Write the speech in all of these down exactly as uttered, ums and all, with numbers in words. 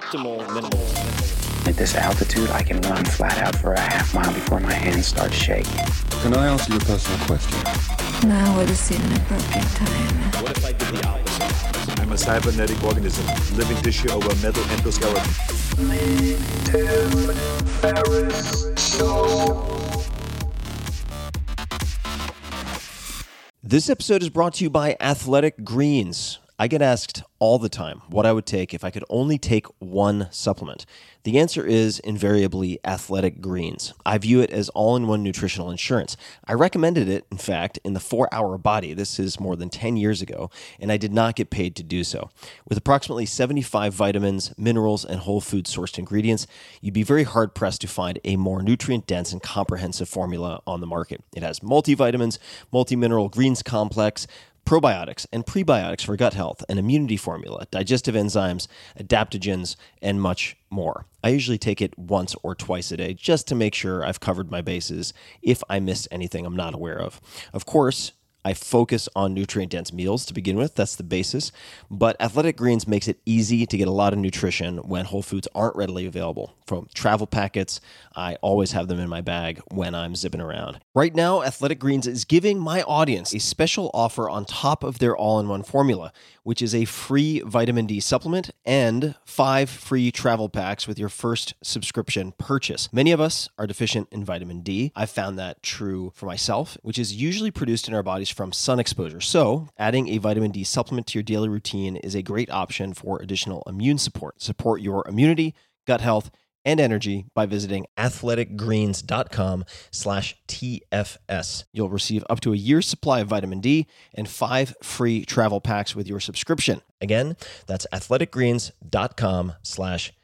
optimal minimalism. At this altitude, I can run flat out for a half mile before my hands start shaking. Can I answer your personal question? Now would seem an appropriate time. What if I did the opposite? I'm a cybernetic organism, living tissue over a metal endoskeleton. Tim Ferriss Show. This episode is brought to you by Athletic Greens. I get asked all the time what I would take if I could only take one supplement. The answer is invariably Athletic Greens. I view it as all-in-one nutritional insurance. I recommended it, in fact, in the four hour Body. This is more than ten years ago, and I did not get paid to do so. With approximately seventy-five vitamins, minerals, and whole food sourced ingredients, you'd be very hard-pressed to find a more nutrient-dense and comprehensive formula on the market. It has multivitamins, multi-mineral greens complex, probiotics and prebiotics for gut health, an immunity formula, digestive enzymes, adaptogens, and much more. I usually take it once or twice a day just to make sure I've covered my bases if I missed anything I'm not aware of. Of course, I focus on nutrient-dense meals to begin with. That's the basis. But Athletic Greens makes it easy to get a lot of nutrition when whole foods aren't readily available. From travel packets, I always have them in my bag when I'm zipping around. Right now, Athletic Greens is giving my audience a special offer on top of their all-in-one formula, which is a free vitamin D supplement and five free travel packs with your first subscription purchase. Many of us are deficient in vitamin D. I've found that true for myself, which is usually produced in our bodies from sun exposure. So adding a vitamin D supplement to your daily routine is a great option for additional immune support. Support your immunity, gut health, and energy by visiting athleticgreens.com slash TFS. You'll receive up to a year's supply of vitamin D and five free travel packs with your subscription. Again, that's athleticgreens.com slash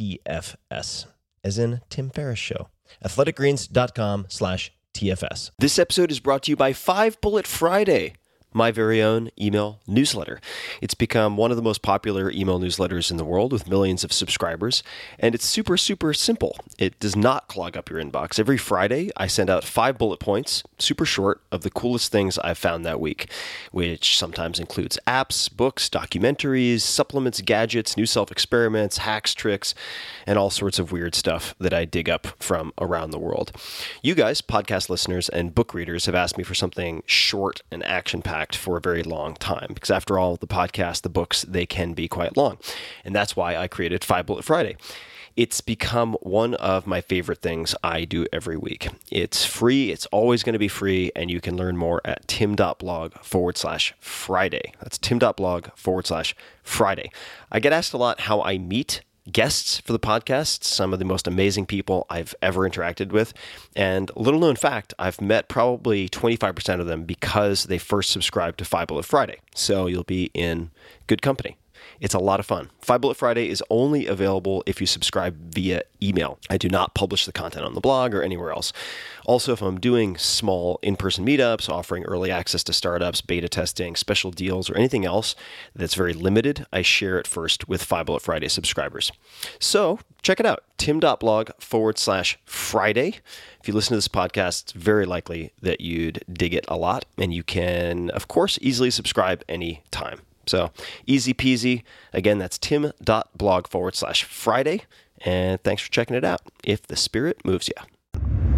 TFS, as in Tim Ferriss Show. athleticgreens.com slash TFS. This episode is brought to you by Five Bullet Friday, my very own email newsletter. It's become one of the most popular email newsletters in the world with millions of subscribers, and it's super, super simple. It does not clog up your inbox. Every Friday, I send out five bullet points, super short, of the coolest things I've found that week, which sometimes includes apps, books, documentaries, supplements, gadgets, new self-experiments, hacks, tricks, and all sorts of weird stuff that I dig up from around the world. You guys, podcast listeners and book readers, have asked me for something short and action-packed for a very long time, because after all, the podcast, the books, they can be quite long. And that's why I created Five Bullet Friday. It's become one of my favorite things I do every week. It's free. It's always going to be free. And you can learn more at tim.blog forward slash Friday. That's tim.blog forward slash Friday. I get asked a lot how I meet guests for the podcast, some of the most amazing people I've ever interacted with. And little known fact, I've met probably twenty-five percent of them because they first subscribed to Five Bullet Friday. So you'll be in good company. It's a lot of fun. Five Bullet Friday is only available if you subscribe via email. I do not publish the content on the blog or anywhere else. Also, if I'm doing small in-person meetups, offering early access to startups, beta testing, special deals, or anything else that's very limited, I share it first with Five Bullet Friday subscribers. So check it out, tim.blog forward slash Friday. If you listen to this podcast, it's very likely that you'd dig it a lot, and you can, of course, easily subscribe anytime. So easy peasy. Again, that's tim.blog forward slash Friday. And thanks for checking it out, if the spirit moves you.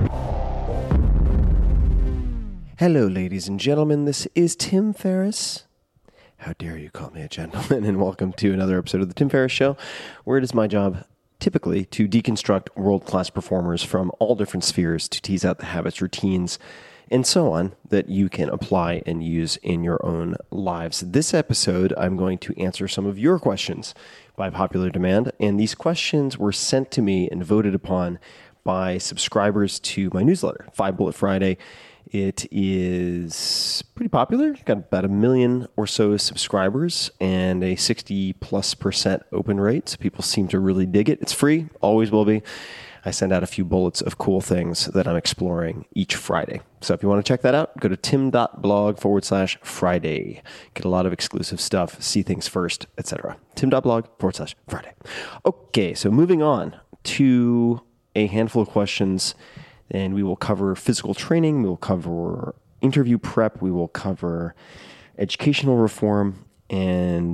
Hello, ladies and gentlemen. This is Tim Ferriss. How dare you call me a gentleman? And welcome to another episode of The Tim Ferriss Show, where it is my job typically to deconstruct world-class performers from all different spheres to tease out the habits, routines, and so on that you can apply and use in your own lives. This episode, I'm going to answer some of your questions by popular demand, and these questions were sent to me and voted upon by subscribers to my newsletter, Five Bullet Friday. It is pretty popular. Got about a million or so subscribers and a sixty plus percent open rate. So people seem to really dig it. It's free, always will be. I send out a few bullets of cool things that I'm exploring each Friday. So if you want to check that out, go to tim.blog forward slash Friday. Get a lot of exclusive stuff, see things first, et cetera. tim.blog forward slash Friday. Okay, so moving on to a handful of questions, and we will cover physical training, we will cover interview prep, we will cover educational reform, and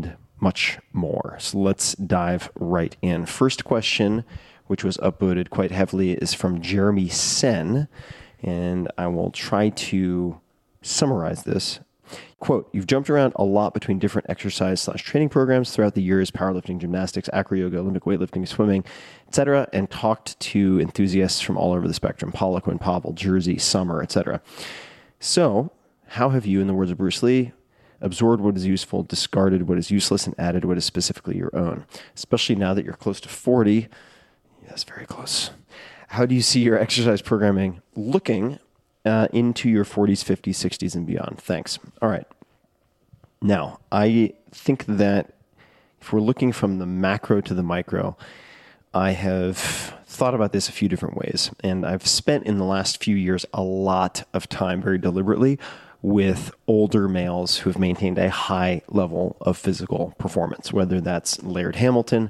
much more. So let's dive right in. First question, which was upvoted quite heavily, is from Jeremy Sen, and I will try to summarize this. Quote, you've jumped around a lot between different exercise slash training programs throughout the years, powerlifting, gymnastics, acro yoga, Olympic weightlifting, swimming, et cetera, and talked to enthusiasts from all over the spectrum, Poliquin, Pavel, Jersey, Summer, et cetera. So how have you, in the words of Bruce Lee, absorbed what is useful, discarded what is useless, and added what is specifically your own? Especially now that you're close to forty. Yes, very close. How do you see your exercise programming looking uh, into your forties, fifties, sixties, and beyond? Thanks. All right. Now, I think that if we're looking from the macro to the micro, I have thought about this a few different ways, and I've spent in the last few years a lot of time very deliberately with older males who have maintained a high level of physical performance, whether that's Laird Hamilton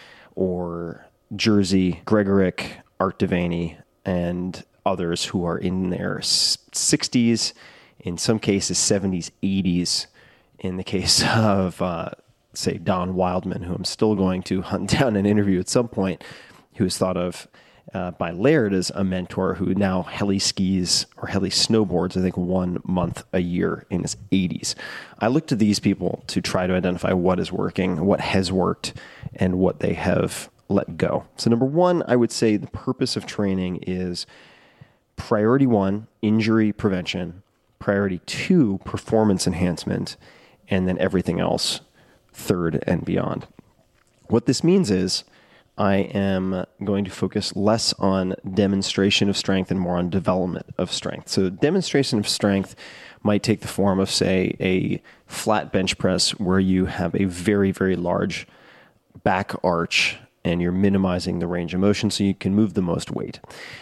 or Jersey, Gregorick, Art Devaney, and others who are in their sixties, in some cases seventies, eighties, in the case of, uh, say, Don Wildman, who I'm still going to hunt down and interview at some point, who is thought of uh, by Laird as a mentor who now heli skis or heli snowboards, I think, one month a year in his eighties. I look to these people to try to identify what is working, what has worked, and what they have let go. So number one, I would say the purpose of training is priority one, injury prevention, priority two, performance enhancement, and then everything else third and beyond. What this means is I am going to focus less on demonstration of strength and more on development of strength. So demonstration of strength might take the form of, say, a flat bench press where you have a very, very large back arch and you're minimizing the range of motion so you can move the most weight.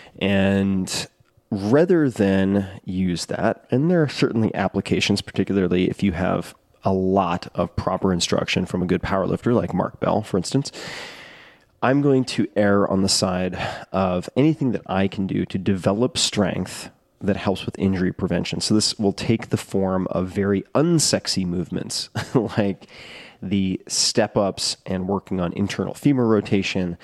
And rather than use that, and there are certainly applications, particularly if you have a lot of proper instruction from a good powerlifter like Mark Bell, for instance, I'm going to err on the side of anything that I can do to develop strength that helps with injury prevention. So this will take the form of very unsexy movements like the step-ups and working on internal femur rotation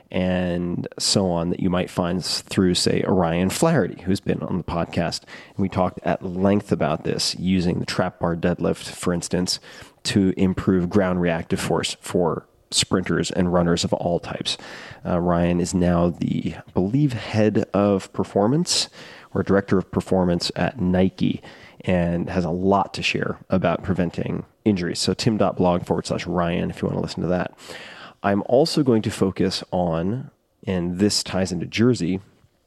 and so on that you might find through, say, Orion Flaherty, who's been on the podcast. And we talked at length about this, using the trap bar deadlift, for instance, to improve ground reactive force for sprinters and runners of all types. Uh, Ryan is now the, I believe, head of performance or director of performance at Nike and has a lot to share about preventing injuries. So tim.blog forward slash Ryan if you want to listen to that. I'm also going to focus on, and this ties into Jersey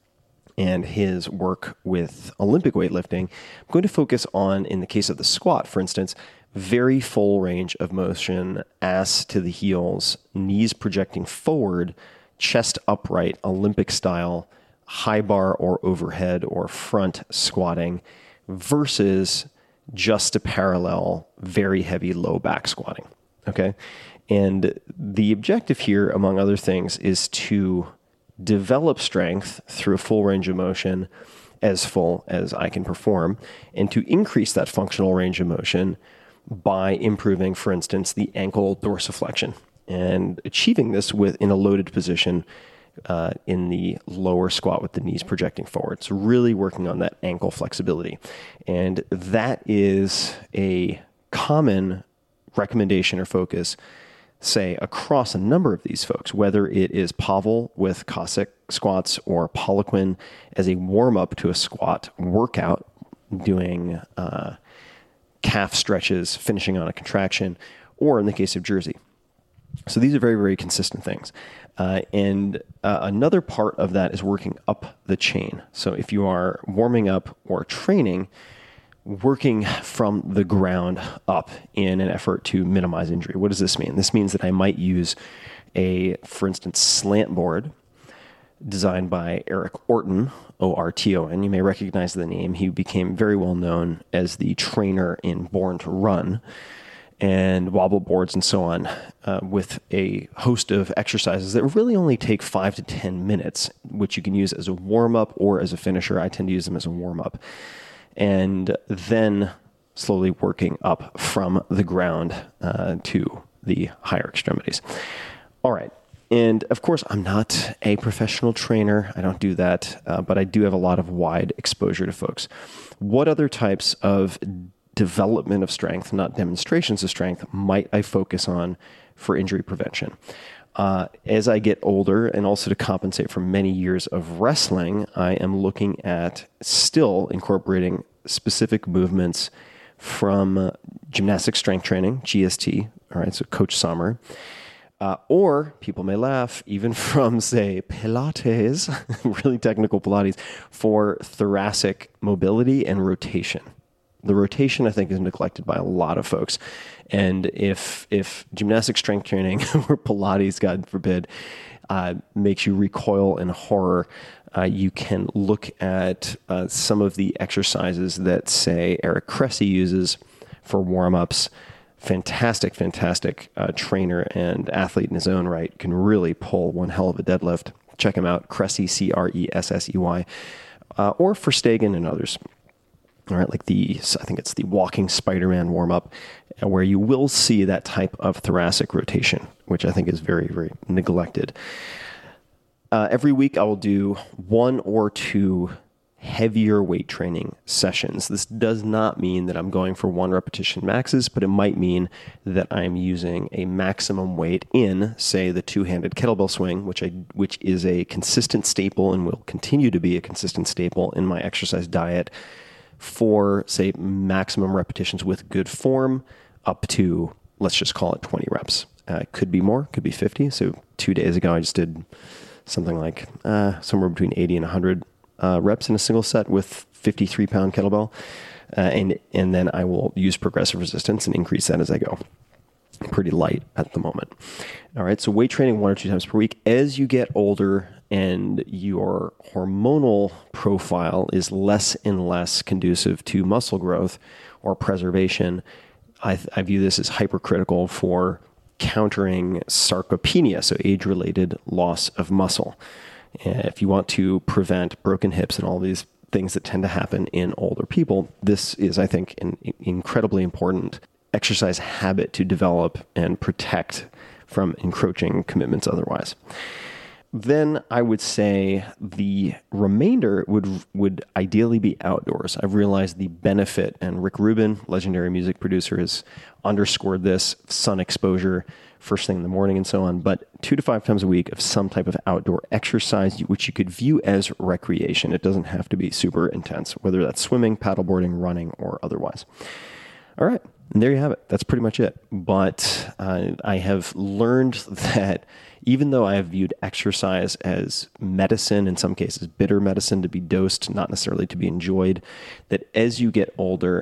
and his work with Olympic weightlifting, I'm going to focus on, in the case of the squat, for instance, very full range of motion, ass to the heels, knees projecting forward, chest upright, Olympic style, high bar or overhead or front squatting versus just a parallel, very heavy low back squatting. Okay. And the objective here, among other things, is to develop strength through a full range of motion, as full as I can perform, and to increase that functional range of motion by improving, for instance, the ankle dorsiflexion and achieving this with in a loaded position uh, in the lower squat with the knees projecting forward. So really working on that ankle flexibility. And that is a common recommendation or focus, say, across a number of these folks, whether it is Pavel with Cossack squats or Poliquin as a warm-up to a squat workout, doing uh, calf stretches, finishing on a contraction, or in the case of Jersey. So these are very, very consistent things. Uh, and uh, another part of that is working up the chain. So if you are warming up or training, working from the ground up in an effort to minimize injury. What does this mean? This means that I might use a, for instance, slant board designed by Eric Orton, O R T O N. You may recognize the name. He became very well known as the trainer in Born to Run and wobble boards and so on, uh, with a host of exercises that really only take five to ten minutes, which you can use as a warm-up or as a finisher. I tend to use them as a warm-up. And then slowly working up from the ground uh, to the higher extremities. All right. And of course, I'm not a professional trainer. I don't do that, uh, but I do have a lot of wide exposure to folks. What other types of development of strength, not demonstrations of strength, might I focus on for injury prevention? Uh, as I get older, and also to compensate for many years of wrestling, I am looking at still incorporating specific movements from uh, gymnastic strength training, G S T, all right, so Coach Sommer, uh, or people may laugh, even from, say, Pilates, really technical Pilates, for thoracic mobility and rotation. The rotation, I think, is neglected by a lot of folks. And if if gymnastic strength training or Pilates, God forbid, uh, makes you recoil in horror, uh, you can look at uh, some of the exercises that, say, Eric Cressy uses for warm-ups. Fantastic, fantastic uh, trainer and athlete in his own right. Can really pull one hell of a deadlift. Check him out, Cressy, C R E S S E Y, uh, or Verstegen and others. All right, like the, I think it's the walking Spider-Man warm-up, where you will see that type of thoracic rotation, which I think is very, very neglected. Uh, every week I will do one or two heavier weight training sessions. This does not mean that I'm going for one repetition maxes, but it might mean that I'm using a maximum weight in, say, the two-handed kettlebell swing, which I which is a consistent staple and will continue to be a consistent staple in my exercise diet for, say, maximum repetitions with good form up to, let's just call it twenty reps. Uh, could be more, could be fifty. So two days ago, I just did something like uh, somewhere between eighty and one hundred uh, reps in a single set with fifty-three pound kettlebell. Uh, and, and then I will use progressive resistance and increase that as I go. Pretty light at the moment. All right, so weight training one or two times per week. As you get older and your hormonal profile is less and less conducive to muscle growth or preservation, I, th- I view this as hypercritical for countering sarcopenia, so age-related loss of muscle. If you want to prevent broken hips and all these things that tend to happen in older people, this is, I think, an incredibly important exercise habit to develop and protect from encroaching commitments otherwise. Then I would say the remainder would would ideally be outdoors. I've realized the benefit, and Rick Rubin, legendary music producer, has underscored this: sun exposure, first thing in the morning and so on, but two to five times a week of some type of outdoor exercise, which you could view as recreation. It doesn't have to be super intense, whether that's swimming, paddleboarding, running, or otherwise. All right, and there you have it. That's pretty much it. But uh, I have learned that even though I have viewed exercise as medicine, in some cases bitter medicine to be dosed, not necessarily to be enjoyed, that as you get older,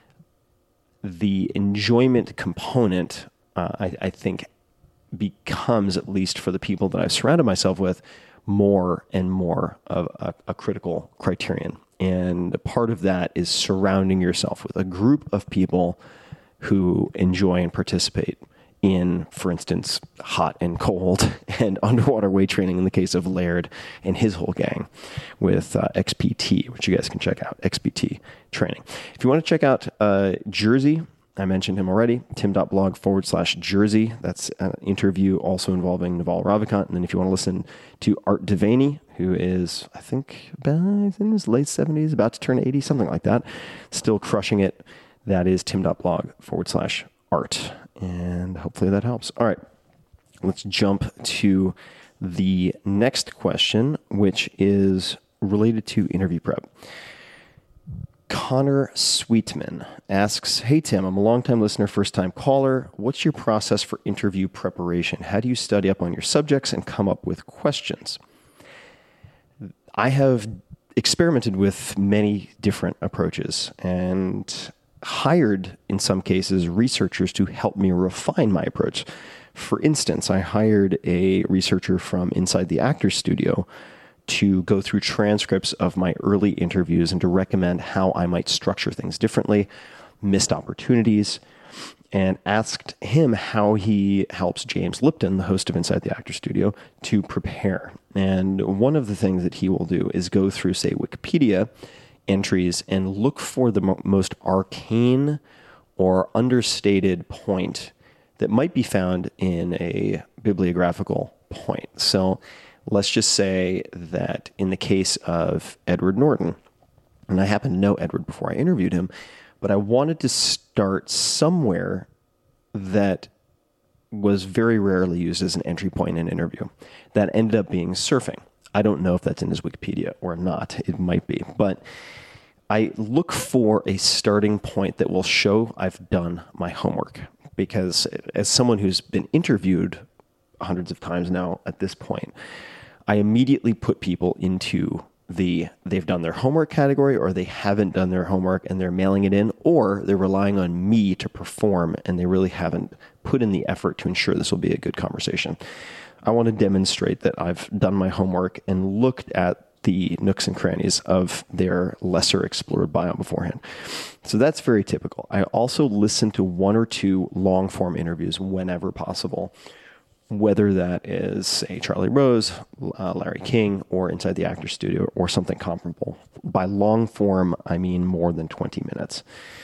the enjoyment component, uh, I, I think, becomes, at least for the people that I've surrounded myself with, more and more of a, a critical criterion. And part of that is surrounding yourself with a group of people who enjoy and participate in, for instance, hot and cold and underwater weight training in the case of Laird and his whole gang with uh, X P T, which you guys can check out, X P T training. If you want to check out uh, Jersey, I mentioned him already, tim.blog forward slash Jersey. That's an interview also involving Naval Ravikant. And then if you want to listen to Art Devaney, who is, I think, about, in his late seventies, about to turn eighty, something like that, still crushing it, that is tim.blog forward slash art. And hopefully that helps. All right, let's jump to the next question, which is related to interview prep. Connor Sweetman asks, "Hey Tim, I'm a longtime listener, first-time caller. What's your process for interview preparation? How do you study up on your subjects and come up with questions?" I have experimented with many different approaches and hired, in some cases, researchers to help me refine my approach. For instance, I hired a researcher from inside the Actors Studio to go through transcripts of my early interviews and to recommend how I might structure things differently, missed opportunities, and asked him how he helps James Lipton, the host of Inside the Actors Studio, to prepare. And one of the things that he will do is go through, say, Wikipedia entries and look for the mo- most arcane or understated point that might be found in a bibliographical point. So let's just say that in the case of Edward Norton, and I happen to know Edward before I interviewed him, but I wanted to start somewhere that was very rarely used as an entry point in an interview. That ended up being surfing. I don't know if that's in his Wikipedia or not. It might be. But I look for a starting point that will show I've done my homework. Because as someone who's been interviewed hundreds of times now at this point, I immediately put people into the they've done their homework category, or they haven't done their homework and they're mailing it in, or they're relying on me to perform and they really haven't put in the effort to ensure this will be a good conversation. I want to demonstrate that I've done my homework and looked at the nooks and crannies of their lesser explored bio beforehand. So that's very typical. I also listen to one or two long form interviews whenever possible, whether that is, say, Charlie Rose, uh, Larry King, or Inside the Actors Studio, or something comparable. By long form, I mean more than twenty minutes.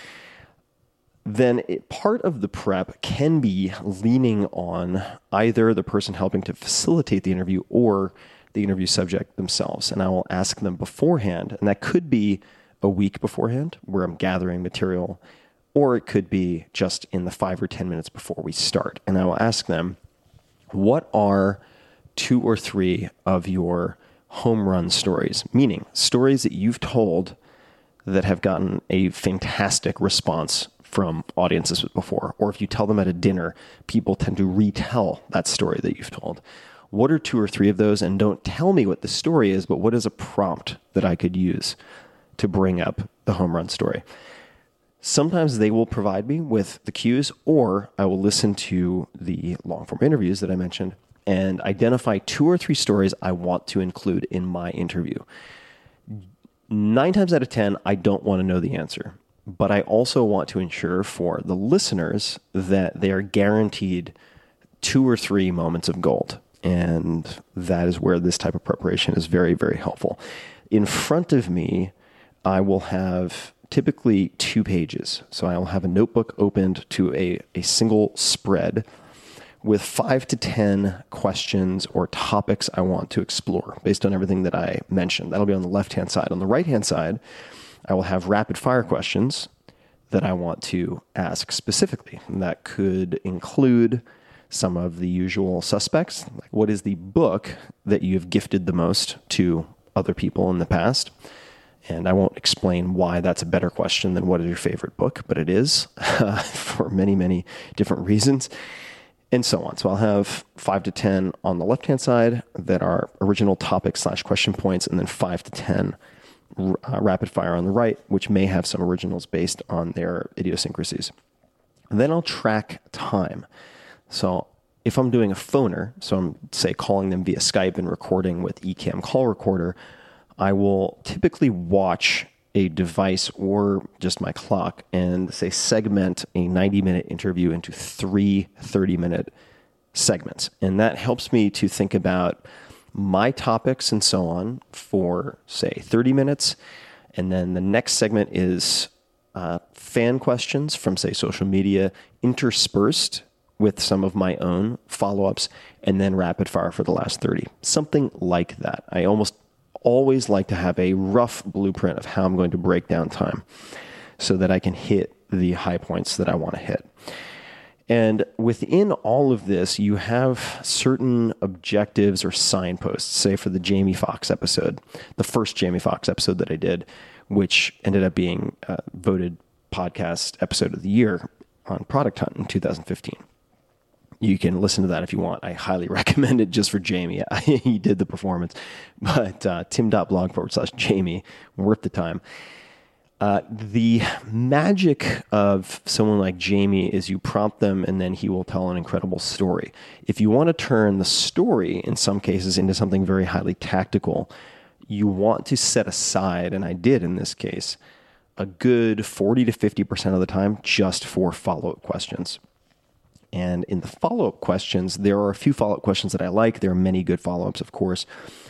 Then it, part of the prep can be leaning on either the person helping to facilitate the interview or the interview subject themselves. And I will ask them beforehand, and that could be a week beforehand where I'm gathering material, or it could be just in the five or ten minutes before we start. And I will ask them, what are two or three of your home run stories? Meaning stories that you've told that have gotten a fantastic response from audiences before. Or if you tell them at a dinner, people tend to retell that story that you've told. What are two or three of those? And don't tell me what the story is, but what is a prompt that I could use to bring up the home run story? Sometimes they will provide me with the cues, or I will listen to the long-form interviews that I mentioned and identify two or three stories I want to include in my interview. Nine times out of ten, I don't want to know the answer, but I also want to ensure for the listeners that they are guaranteed two or three moments of gold. And that is where this type of preparation is very, very helpful. In front of me, I will have typically two pages. So I'll have a notebook opened to a, a single spread with five to ten questions or topics I want to explore based on everything that I mentioned. That'll be on the left-hand side. On the right-hand side, I will have rapid fire questions that I want to ask specifically. And that could include some of the usual suspects. Like, what is the book that you've gifted the most to other people in the past? And I won't explain why that's a better question than what is your favorite book, but it is uh, for many, many different reasons, and so on. So I'll have five to ten on the left-hand side that are original topic slash question points, and then five to ten uh, rapid fire on the right, which may have some originals based on their idiosyncrasies. And then I'll track time. So if I'm doing a phoner, so I'm, say, calling them via Skype and recording with Ecamm Call Recorder, I will typically watch a device or just my clock and, say, segment a ninety-minute interview into three thirty-minute segments. And that helps me to think about my topics and so on for, say, thirty minutes. And then the next segment is uh, fan questions from, say, social media interspersed with some of my own follow-ups, and then rapid fire for the last thirty. Something like that. I almost always like to have a rough blueprint of how I'm going to break down time so that I can hit the high points that I want to hit. And within all of this, you have certain objectives or signposts, say for the Jamie Foxx episode, the first Jamie Foxx episode that I did, which ended up being uh, voted podcast episode of the year on Product Hunt in two thousand fifteen. You can listen to that if you want. I highly recommend it just for Jamie. He did the performance. But uh, tim.blog forward slash Jamie, worth the time. Uh, the magic of someone like Jamie is you prompt them and then he will tell an incredible story. If you want to turn the story, in some cases, into something very highly tactical, you want to set aside, and I did in this case, a good forty to fifty percent of the time just for follow-up questions. And in the follow-up questions, there are a few follow-up questions that I like. There are many good follow-ups, of course.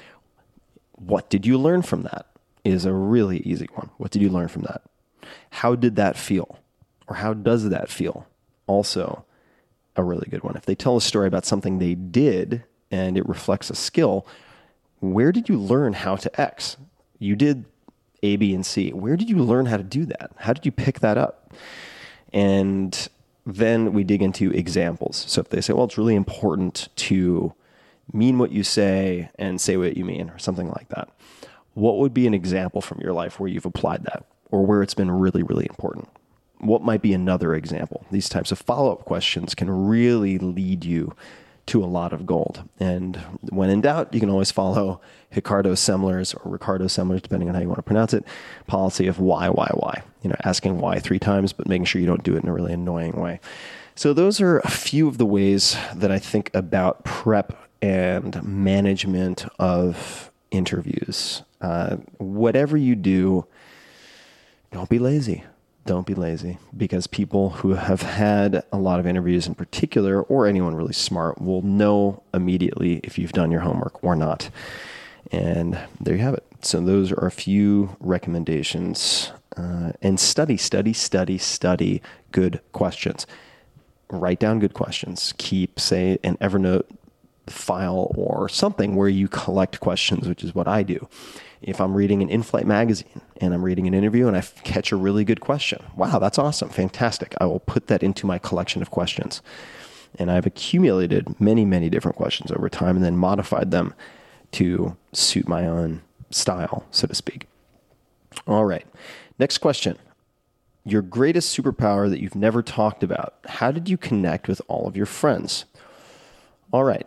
What did you learn from that is a really easy one. What did you learn from that? How did that feel? Or how does that feel? Also, a really good one. If they tell a story about something they did and it reflects a skill, where did you learn how to X? You did A, B, and C. Where did you learn how to do that? How did you pick that up? And then we dig into examples. So if they say, well, it's really important to mean what you say and say what you mean, or something like that, what would be an example from your life where you've applied that, or where it's been really, really important? What might be another example? These types of follow-up questions can really lead you to a lot of gold. And when in doubt, you can always follow Ricardo Semler's, or Ricardo Semler's, depending on how you want to pronounce it, policy of why, why, why. You know, asking why three times, but making sure you don't do it in a really annoying way. So those are a few of the ways that I think about prep and management of interviews. Uh, whatever you do, don't be lazy. Don't be lazy, because people who have had a lot of interviews in particular, or anyone really smart, will know immediately if you've done your homework or not. And there you have it. So those are a few recommendations. Uh, and study, study, study, study good questions. Write down good questions. Keep, say, an Evernote file or something where you collect questions, which is what I do. If I'm reading an in-flight magazine and I'm reading an interview and I catch a really good question, wow, that's awesome, fantastic. I will put that into my collection of questions. And I've accumulated many, many different questions over time and then modified them to suit my own style, so to speak. All right, next question. Your greatest superpower that you've never talked about. How did you connect with all of your friends? All right.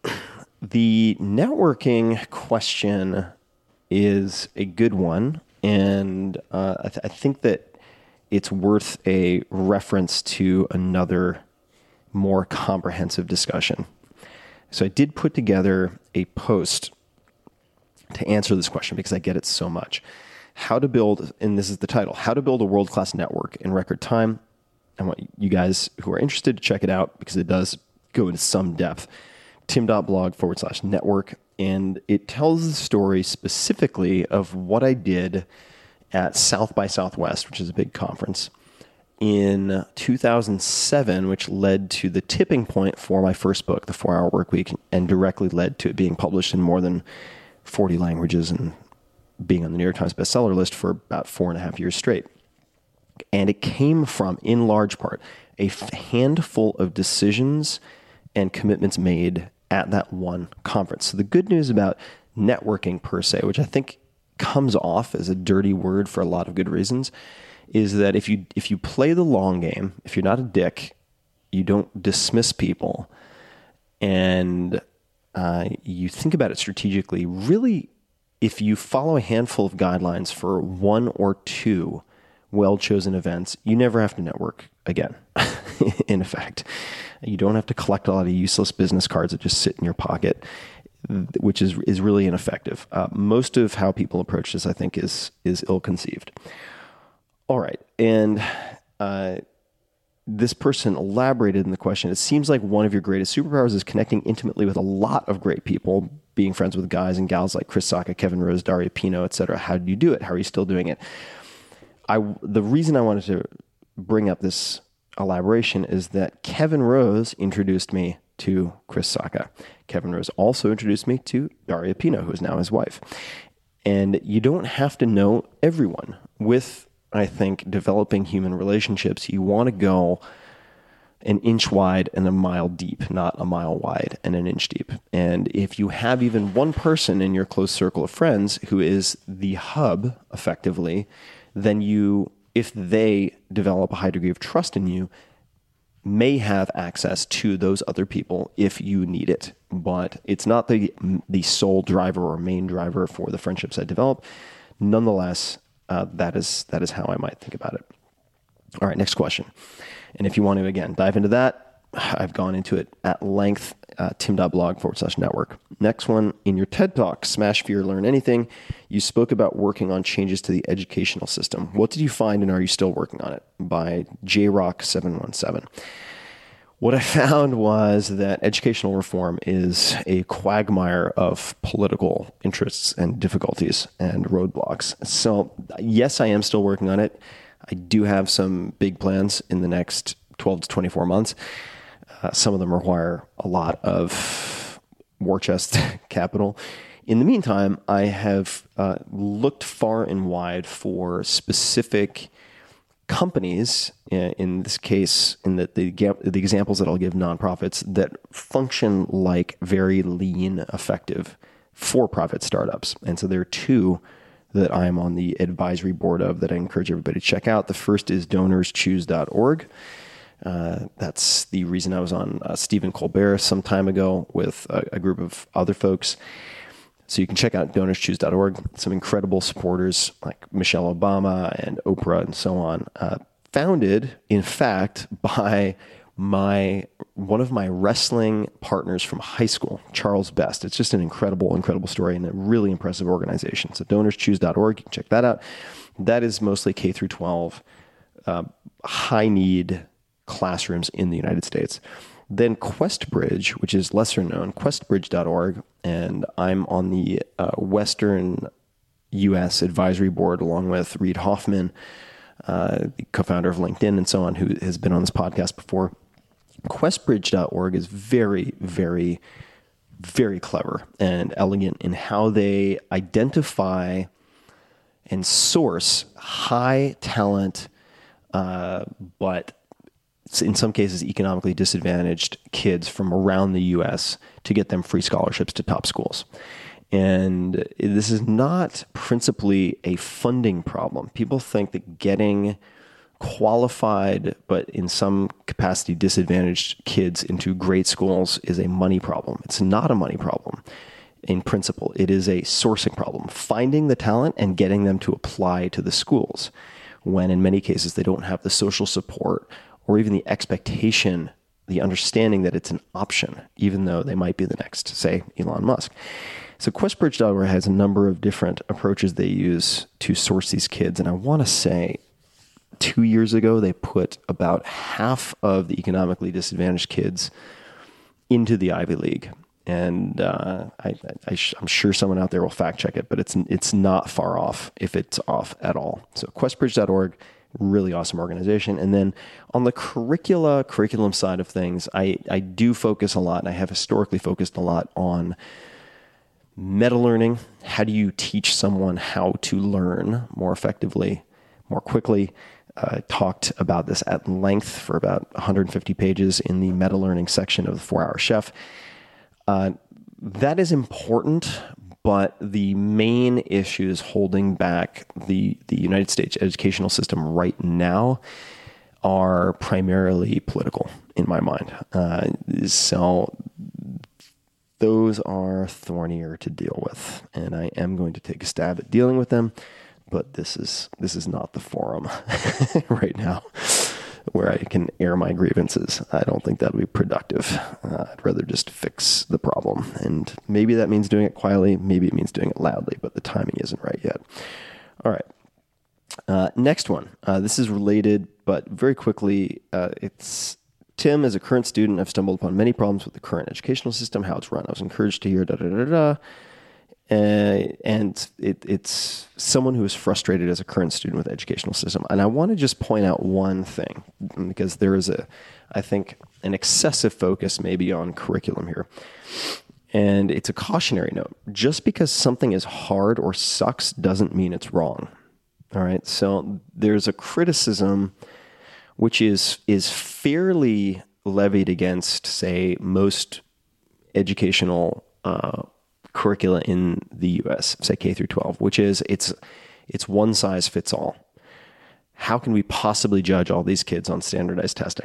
The networking question is a good one, and uh, I, th- I think that it's worth a reference to another more comprehensive discussion. So I did put together a post to answer this question because I get it so much. How to build, and this is the title, How to Build a World-Class Network in Record Time. I want you guys who are interested to check it out because it does go into some depth. tim.blog forward slash network. And it tells the story specifically of what I did at South by Southwest, which is a big conference, in two thousand seven, which led to the tipping point for my first book, The four-Hour Workweek, and directly led to it being published in more than forty languages and being on the New York Times bestseller list for about four and a half years straight. And it came from, in large part, a handful of decisions and commitments made at that one conference. So the good news about networking per se, which I think comes off as a dirty word for a lot of good reasons, is that if you if you play the long game, if you're not a dick, you don't dismiss people, and uh, you think about it strategically, really, if you follow a handful of guidelines for one or two well-chosen events, you never have to network again, in effect. You don't have to collect a lot of useless business cards that just sit in your pocket, which is is really ineffective. Uh, most of how people approach this, I think, is is ill-conceived. All right, and uh, this person elaborated in the question, it seems like one of your greatest superpowers is connecting intimately with a lot of great people, being friends with guys and gals like Chris Sacca, Kevin Rose, Daria Pino, et cetera. How did you do it? How are you still doing it? I, the reason I wanted to bring up this elaboration is that Kevin Rose introduced me to Chris Sacca. Kevin Rose also introduced me to Daria Pino, who is now his wife. And you don't have to know everyone. With, I think, developing human relationships, you want to go an inch wide and a mile deep, not a mile wide and an inch deep. And if you have even one person in your close circle of friends who is the hub, effectively, then you, if they develop a high degree of trust in you, may have access to those other people if you need it. But it's not the the sole driver or main driver for the friendships I develop. Nonetheless, uh, that is that is how I might think about it. All right, next question. And if you want to, again, dive into that, I've gone into it at length, uh, tim.blog forward slash network. Next one, in your TED Talk, Smash Fear, Learn Anything, you spoke about working on changes to the educational system. What did you find, and are you still working on it? By J Rock seven one seven. What I found was that educational reform is a quagmire of political interests and difficulties and roadblocks. So yes, I am still working on it. I do have some big plans in the next twelve to twenty-four months. Uh, some of them require a lot of war chest capital. In the meantime, I have uh, looked far and wide for specific companies, in this case, in the, the, the examples that I'll give, nonprofits, that function like very lean, effective for-profit startups. And so there are two that I'm on the advisory board of that I encourage everybody to check out. The first is donors choose dot org. Uh, that's the reason I was on uh, Stephen Colbert some time ago with a, a group of other folks. So you can check out donors choose dot org. Some incredible supporters like Michelle Obama and Oprah and so on. Uh, founded, in fact, by my one of my wrestling partners from high school, Charles Best. It's just an incredible, incredible story and a really impressive organization. So donors choose dot org, you can check that out. That is mostly K through twelve, uh, high need classrooms in the United States. Then QuestBridge, which is lesser known, quest bridge dot org, and I'm on the uh, Western U S advisory board along with Reid Hoffman, uh, the co-founder of LinkedIn and so on, who has been on this podcast before. quest bridge dot org is very, very, very clever and elegant in how they identify and source high talent, uh, but in some cases economically disadvantaged kids from around the U S to get them free scholarships to top schools. And this is not principally a funding problem. People think that getting qualified, but in some capacity disadvantaged kids into great schools is a money problem. It's not a money problem in principle. It is a sourcing problem. Finding the talent and getting them to apply to the schools when in many cases they don't have the social support or even the expectation, the understanding that it's an option, even though they might be the next, say, Elon Musk. So quest bridge dot org has a number of different approaches they use to source these kids. And I want to say two years ago, they put about half of the economically disadvantaged kids into the Ivy League. And uh, I, I, I'm sure someone out there will fact check it, but it's it's not far off if it's off at all. So quest bridge dot org, really awesome organization. And then on the curricula, curriculum side of things, I, I do focus a lot, and I have historically focused a lot on meta learning. How do you teach someone how to learn more effectively, more quickly? I uh, talked about this at length for about one hundred fifty pages in the meta learning section of the four hour Chef. Uh, that is important, but the main issues holding back the, the United States educational system right now are primarily political, in my mind. Uh, so those are thornier to deal with, and I am going to take a stab at dealing with them, but this is this is not the forum right now where I can air my grievances. I don't think that would be productive. Uh, I'd rather just fix the problem. And maybe that means doing it quietly. Maybe it means doing it loudly, but the timing isn't right yet. All right. Uh, next one. Uh, this is related, but very quickly, uh, it's Tim, as a current student, I've stumbled upon many problems with the current educational system, how it's run. I was encouraged to hear da da da da. Uh, and it, it's someone who is frustrated as a current student with the educational system. And I want to just point out one thing, because there is a, I think, an excessive focus maybe on curriculum here. And it's a cautionary note. Just because something is hard or sucks doesn't mean it's wrong. All right. So there's a criticism which is is fairly levied against, say, most educational uh curricula in the U S, say K through twelve, which is it's it's one size fits all. How can we possibly judge all these kids on standardized testing?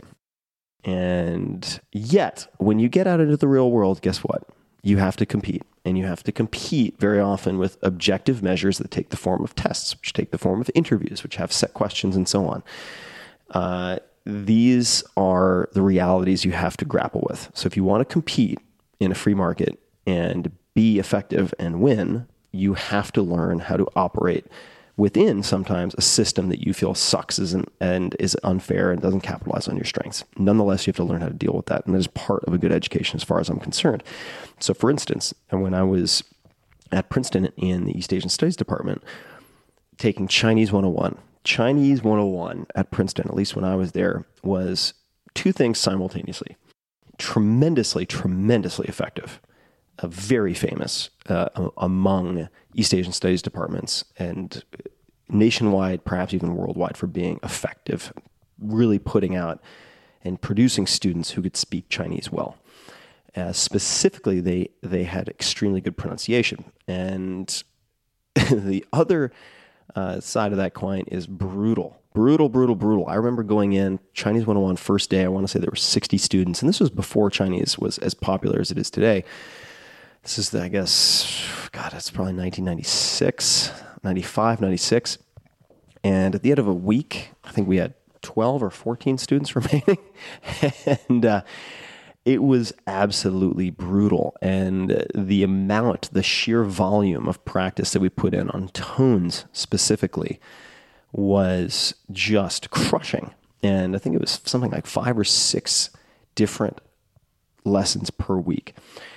And yet, when you get out into the real world, guess what? You have to compete. And you have to compete very often with objective measures that take the form of tests, which take the form of interviews, which have set questions and so on. Uh, these are the realities you have to grapple with. So if you want to compete in a free market and be effective and win, you have to learn how to operate within sometimes a system that you feel sucks isn't, and is unfair and doesn't capitalize on your strengths. Nonetheless, you have to learn how to deal with that. And that is part of a good education as far as I'm concerned. So for instance, when I was at Princeton in the East Asian Studies department, taking Chinese one oh one, Chinese one oh one at Princeton, at least when I was there, was two things simultaneously. tremendously, tremendously effective, uh, very famous uh, among East Asian studies departments and nationwide, perhaps even worldwide, for being effective, really putting out and producing students who could speak Chinese well. Uh, specifically, they they had extremely good pronunciation. And the other uh, side of that coin is brutal. Brutal, brutal, brutal. I remember going in, Chinese one oh one first day, I want to say there were sixty students, and this was before Chinese was as popular as it is today. This is, the, I guess, God, it's probably nineteen ninety-six, ninety-five, ninety-six. And at the end of a week, I think we had twelve or fourteen students remaining. and uh, it was absolutely brutal. And the amount, the sheer volume of practice that we put in on tones specifically was just crushing. And I think it was something like five or six different lessons per week.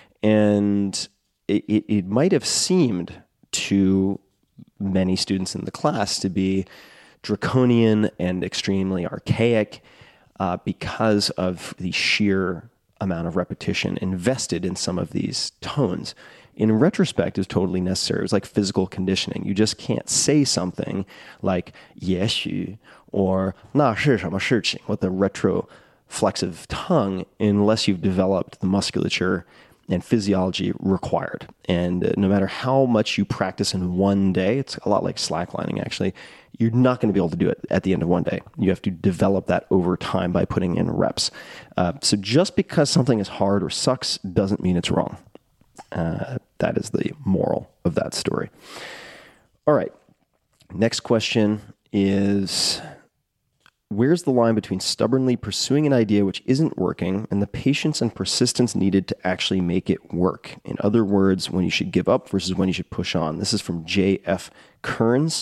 And it, it, it might have seemed to many students in the class to be draconian and extremely archaic uh, because of the sheer amount of repetition invested in some of these tones. In retrospect, is totally necessary. It was like physical conditioning. You just can't say something like 也许 or 那是什么事情 with a retroflexive tongue unless you've developed the musculature and physiology required. And uh, no matter how much you practice in one day, it's a lot like slacklining actually, you're not going to be able to do it at the end of one day. You have to develop that over time by putting in reps. Uh, so just because something is hard or sucks doesn't mean it's wrong. Uh, that is the moral of that story. All right. Next question is, where's the line between stubbornly pursuing an idea which isn't working and the patience and persistence needed to actually make it work? In other words, when you should give up versus when you should push on. This is from J F Kearns.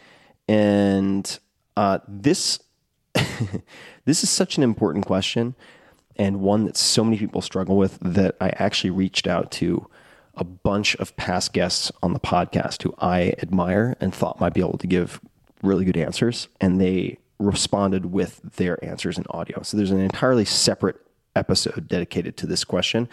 And uh, this this is such an important question, and one that so many people struggle with, that I actually reached out to a bunch of past guests on the podcast who I admire and thought might be able to give really good answers, and they responded with their answers in audio. So there's an entirely separate episode dedicated to this question.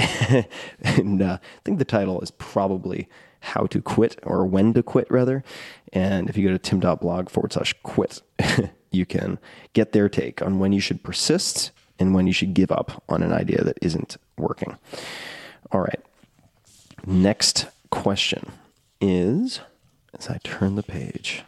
and uh, I think the title is probably How to Quit, or When to Quit, rather. And if you go to tim.blog forward slash quit, you can get their take on when you should persist and when you should give up on an idea that isn't working. All right. Next question is, as I turn the page,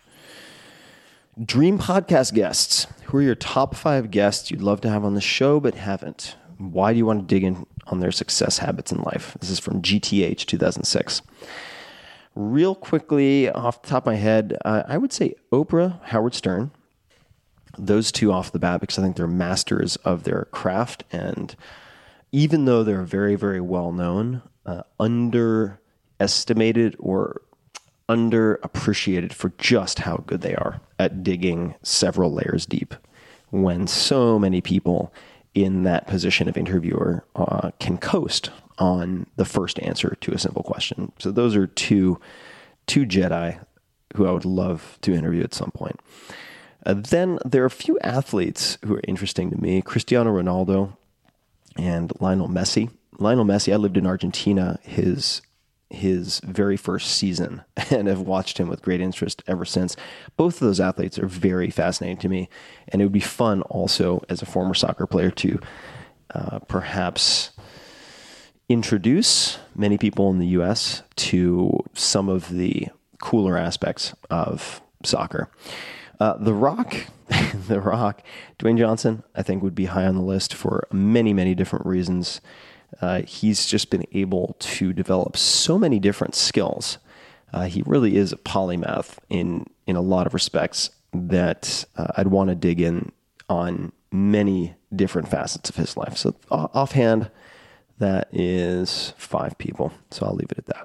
dream podcast guests. Who are your top five guests you'd love to have on the show but haven't? Why do you want to dig in on their success habits in life? This is from G T H two thousand six. Real quickly, off the top of my head, uh, I would say Oprah, Howard Stern. Those two off the bat, because I think they're masters of their craft. And even though they're very, very well known, uh, underestimated or underappreciated for just how good they are at digging several layers deep, when so many people in that position of interviewer uh, can coast on the first answer to a simple question. So those are two two Jedi who I would love to interview at some point. Uh, then there are a few athletes who are interesting to me. Cristiano Ronaldo and Lionel Messi. Lionel Messi, I lived in Argentina his his very first season and have watched him with great interest ever since. Both of those athletes are very fascinating to me, and it would be fun also as a former soccer player to uh, perhaps introduce many people in the U S to some of the cooler aspects of soccer. Uh, The Rock, The Rock, Dwayne Johnson, I think would be high on the list for many, many different reasons. Uh, he's just been able to develop so many different skills. Uh, he really is a polymath in, in a lot of respects that uh, I'd want to dig in on many different facets of his life. So uh, offhand, that is five people. So I'll leave it at that.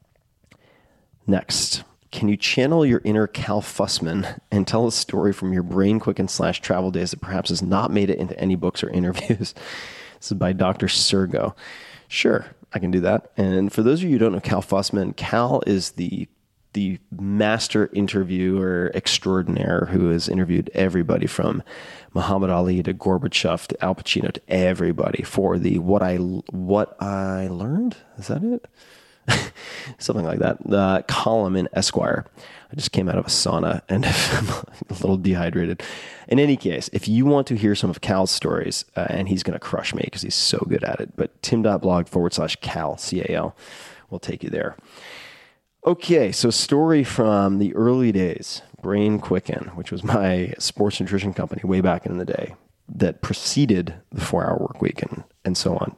Next, can you channel your inner Cal Fussman and tell a story from your brain quicken slash travel days that perhaps has not made it into any books or interviews? This is by Doctor Sergo. Sure, I can do that. And for those of you who don't know Cal Fussman, Cal is the the master interviewer extraordinaire who has interviewed everybody from Muhammad Ali to Gorbachev to Al Pacino to everybody for the What I What I Learned. Is that it? Something like that. The column in Esquire. I just came out of a sauna and I'm a little dehydrated. In any case, if you want to hear some of Cal's stories, uh, and he's going to crush me because he's so good at it, but tim.blog forward slash Cal, C A L, will take you there. Okay, so story from the early days, Brain Quicken, which was my sports nutrition company way back in the day that preceded the four-hour work week and, and so on.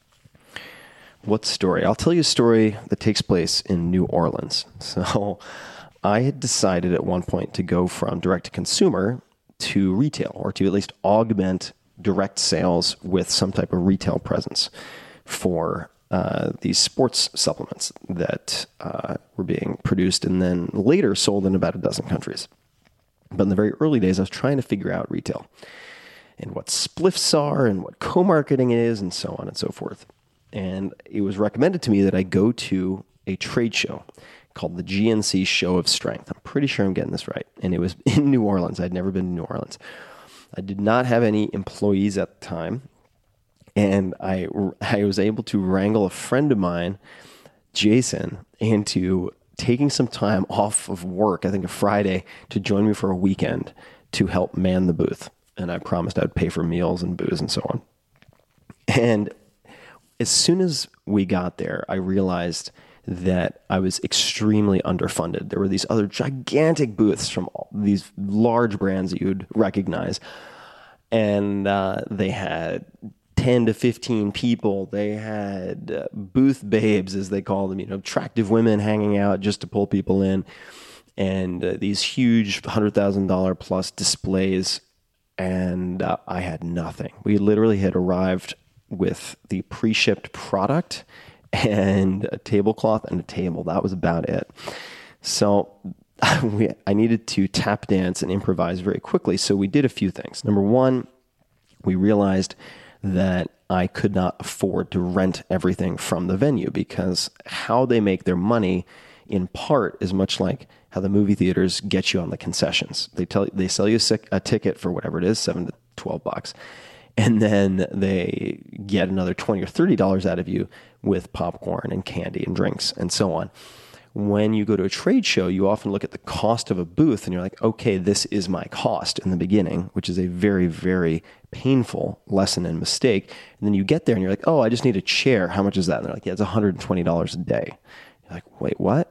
What story? I'll tell you a story that takes place in New Orleans. So I had decided at one point to go from direct-to-consumer to retail, or to at least augment direct sales with some type of retail presence for uh, these sports supplements that uh, were being produced and then later sold in about a dozen countries. But in the very early days, I was trying to figure out retail and what spliffs are and what co-marketing is and so on and so forth. And it was recommended to me that I go to a trade show called the G N C Show of Strength. I'm pretty sure I'm getting this right. And it was in New Orleans. I'd never been to New Orleans. I did not have any employees at the time. And I, I was able to wrangle a friend of mine, Jason, into taking some time off of work, I think a Friday, to join me for a weekend to help man the booth. And I promised I'd pay for meals and booze and so on. And as soon as we got there, I realized that I was extremely underfunded. There were these other gigantic booths from all these large brands that you'd recognize. And uh, they had ten to fifteen people. They had uh, booth babes, as they call them, you know, attractive women hanging out just to pull people in. And uh, these huge one hundred thousand dollars plus displays. And uh, I had nothing. We literally had arrived with the pre-shipped product and a tablecloth and a table. That was about it. So we, I needed to tap dance and improvise very quickly. So we did a few things. Number one, we realized that I could not afford to rent everything from the venue because how they make their money in part is much like how the movie theaters get you on the concessions. They tell they sell you a, a ticket for whatever it is, seven to twelve bucks. And then they get another twenty or thirty dollars out of you with popcorn and candy and drinks and so on. When you go to a trade show, you often look at the cost of a booth and you're like, okay, this is my cost in the beginning, which is a very, very painful lesson and mistake. And then you get there and you're like, oh, I just need a chair. How much is that? And they're like, yeah, it's one hundred twenty dollars a day. You're like, wait, what?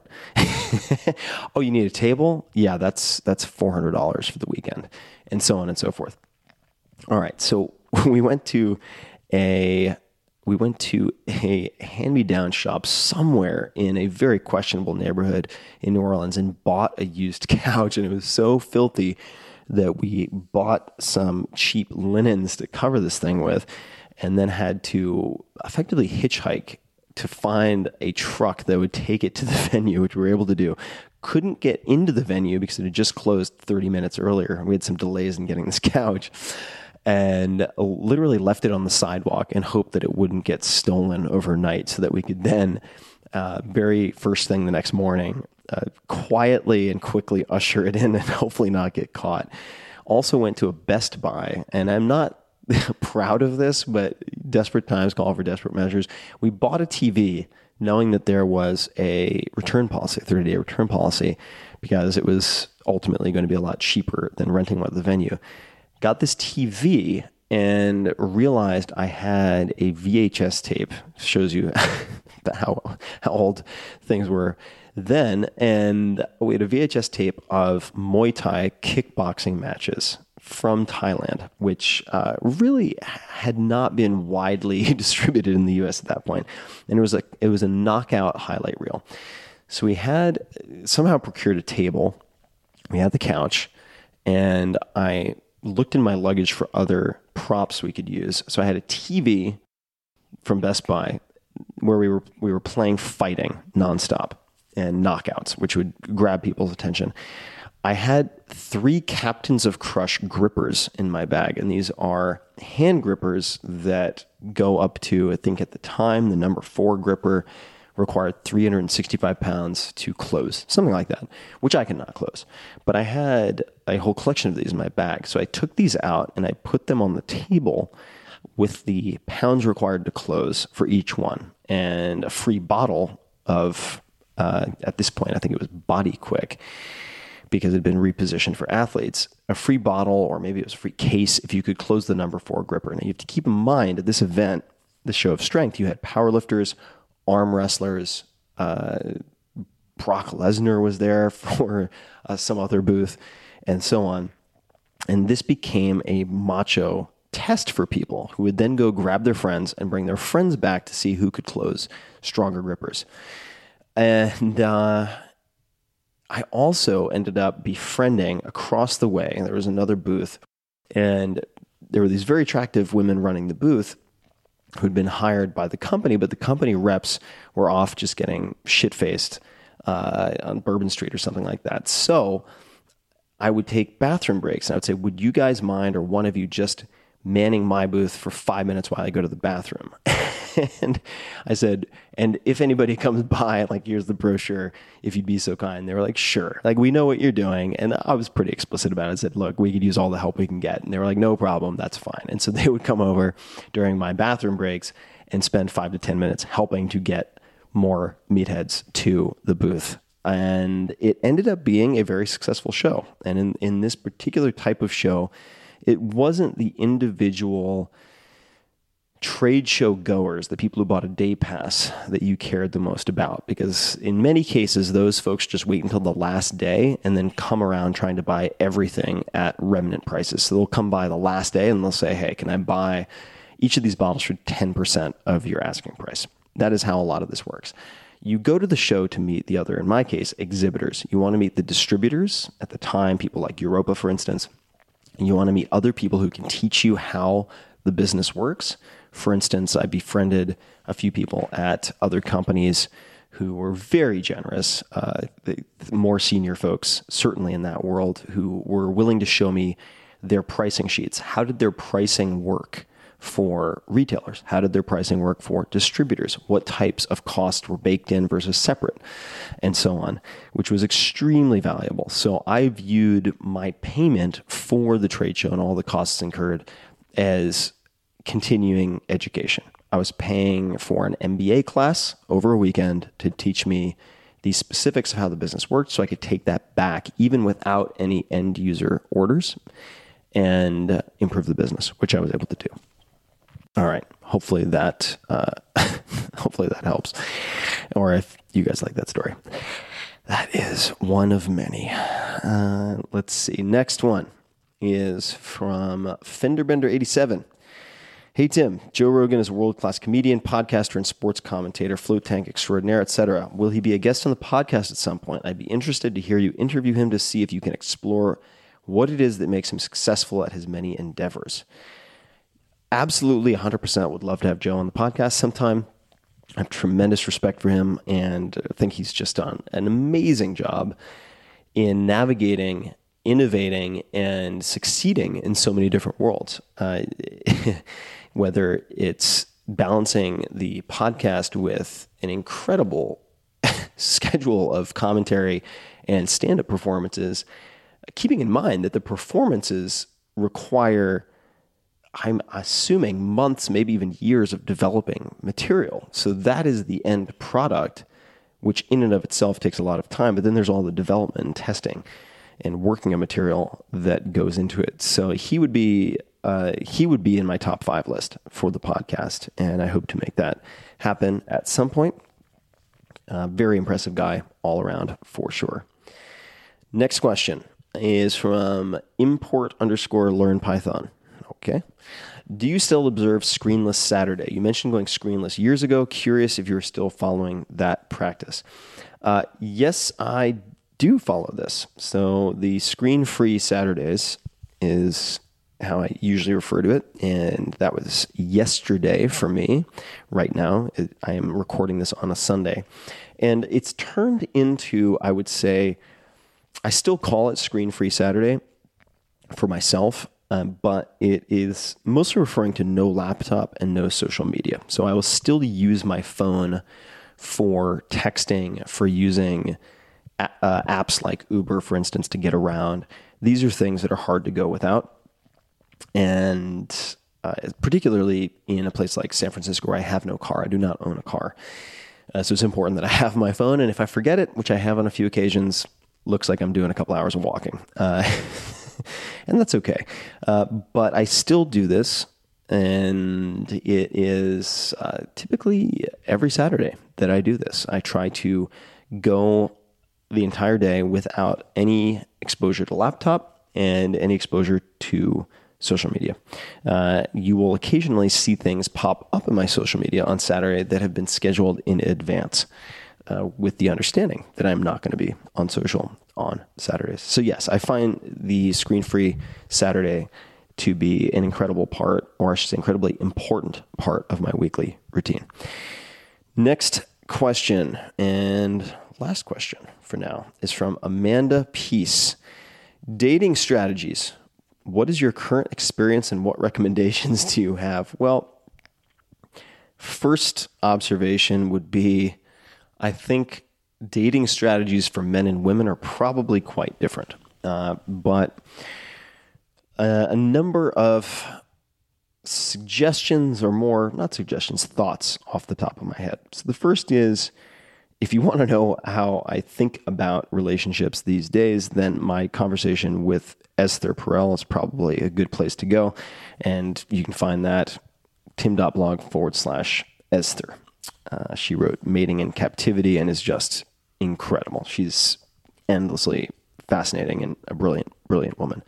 Oh, you need a table? Yeah, that's that's four hundred dollars for the weekend, and so on and so forth. All right, so we went to a we went to a hand-me-down shop somewhere in a very questionable neighborhood in New Orleans and bought a used couch, and it was so filthy that we bought some cheap linens to cover this thing with, and then had to effectively hitchhike to find a truck that would take it to the venue, which we were able to do. Couldn't get into the venue because it had just closed thirty minutes earlier. We had some delays in getting this couch. And literally left it on the sidewalk and hoped that it wouldn't get stolen overnight so that we could then, uh, very first thing the next morning, uh, quietly and quickly usher it in and hopefully not get caught. Also went to a Best Buy, and I'm not proud of this, but desperate times call for desperate measures. We bought a T V knowing that there was a return policy, a thirty-day return policy, because it was ultimately going to be a lot cheaper than renting one at the venue. Got this T V and realized I had a V H S tape. Shows you how how old things were then. And we had a V H S tape of Muay Thai kickboxing matches from Thailand, which uh, really had not been widely distributed in the U S at that point. And it was a it was a knockout highlight reel. So we had somehow procured a table. We had the couch, and I looked in my luggage for other props we could use. So I had a T V from Best Buy where we were we were playing fighting nonstop and knockouts, which would grab people's attention. I had three Captains of Crush grippers in my bag, and these are hand grippers that go up to, I think at the time, the number four gripper required three hundred sixty-five pounds to close, something like that, which I cannot close. But I had a whole collection of these in my bag. So I took these out and I put them on the table with the pounds required to close for each one and a free bottle of, uh, at this point, I think it was Body Quick, because it had been repositioned for athletes, a free bottle, or maybe it was a free case if you could close the number four gripper. Now you have to keep in mind at this event, the show of strength, you had powerlifters, arm wrestlers, uh, Brock Lesnar was there for uh, some other booth, and so on. And this became a macho test for people who would then go grab their friends and bring their friends back to see who could close stronger grippers. And uh, I also ended up befriending across the way, and there was another booth, and there were these very attractive women running the booth who'd been hired by the company, but the company reps were off just getting shit-faced uh, on Bourbon Street or something like that. So I would take bathroom breaks, and I would say, would you guys mind, or one of you, just manning my booth for five minutes while I go to the bathroom? And I said, and if anybody comes by, like, here's the brochure, if you'd be so kind. They were like, sure. Like, we know what you're doing. And I was pretty explicit about it. I said, look, we could use all the help we can get. And they were like, no problem. That's fine. And so they would come over during my bathroom breaks and spend five to ten minutes helping to get more meatheads to the booth. And it ended up being a very successful show. And in, in this particular type of show, it wasn't the individual trade show goers, the people who bought a day pass, that you cared the most about, because in many cases, those folks just wait until the last day and then come around trying to buy everything at remnant prices. So they'll come by the last day and they'll say, hey, can I buy each of these bottles for ten percent of your asking price? That is how a lot of this works. You go to the show to meet the other, in my case, exhibitors. You want to meet the distributors at the time, people like Europa, for instance. And you want to meet other people who can teach you how the business works. For instance, I befriended a few people at other companies who were very generous, uh, the, the more senior folks, certainly in that world, who were willing to show me their pricing sheets. How did their pricing work for retailers? How did their pricing work for distributors? What types of costs were baked in versus separate, and so on, which was extremely valuable. So I viewed my payment for the trade show and all the costs incurred as continuing education. I was paying for an M B A class over a weekend to teach me the specifics of how the business worked so I could take that back even without any end user orders and uh, improve the business, which I was able to do. All right. Hopefully that, uh, hopefully that helps. Or if you guys like that story. That is one of many. Uh, let's see. Next one is from Fenderbender eighty-seven. Hey, Tim, Joe Rogan is a world-class comedian, podcaster, and sports commentator, float tank extraordinaire, et cetera. Will he be a guest on the podcast at some point? I'd be interested to hear you interview him to see if you can explore what it is that makes him successful at his many endeavors. Absolutely, one hundred percent would love to have Joe on the podcast sometime. I have tremendous respect for him, and I think he's just done an amazing job in navigating, innovating, and succeeding in so many different worlds. Uh, whether it's balancing the podcast with an incredible schedule of commentary and stand-up performances, keeping in mind that the performances require, I'm assuming, months, maybe even years of developing material. So that is the end product, which in and of itself takes a lot of time, but then there's all the development and testing and working a material that goes into it. So he would be uh, he would be in my top five list for the podcast, and I hope to make that happen at some point. Uh, very impressive guy all around, for sure. Next question is from import underscore learn Python. Okay. Do you still observe Screenless Saturday? You mentioned going screenless years ago. Curious if you're still following that practice. Uh, yes, I do follow this. So the screen-free Saturdays is how I usually refer to it, and that was yesterday for me. Right now, it, I am recording this on a Sunday, and it's turned into, I would say, I still call it Screen-Free Saturday for myself, um, but it is mostly referring to no laptop and no social media. So I will still use my phone for texting, for using uh, apps like Uber, for instance, to get around. These are things that are hard to go without. And uh, particularly in a place like San Francisco where I have no car, I do not own a car. Uh, so it's important that I have my phone. And if I forget it, which I have on a few occasions, looks like I'm doing a couple hours of walking. Uh, and that's okay. Uh, but I still do this. And it is uh, typically every Saturday that I do this. I try to go the entire day without any exposure to laptop and any exposure to social media. Uh, you will occasionally see things pop up in my social media on Saturday that have been scheduled in advance uh, with the understanding that I'm not going to be on social on Saturdays. So yes, I find the screen-free Saturday to be an incredible part, or I should say incredibly important part of my weekly routine. Next question, and last question for now, is from Amanda Peace. Dating strategies. What is your current experience and what recommendations do you have? Well, first observation would be, I think dating strategies for men and women are probably quite different. Uh, but uh, a number of suggestions, or more, not suggestions, thoughts off the top of my head. So the first is, if you want to know how I think about relationships these days, then my conversation with Esther Perel is probably a good place to go. And you can find that tim.blog forward slash Esther. Uh, she wrote Mating in Captivity and is just incredible. She's endlessly fascinating and a brilliant, brilliant woman.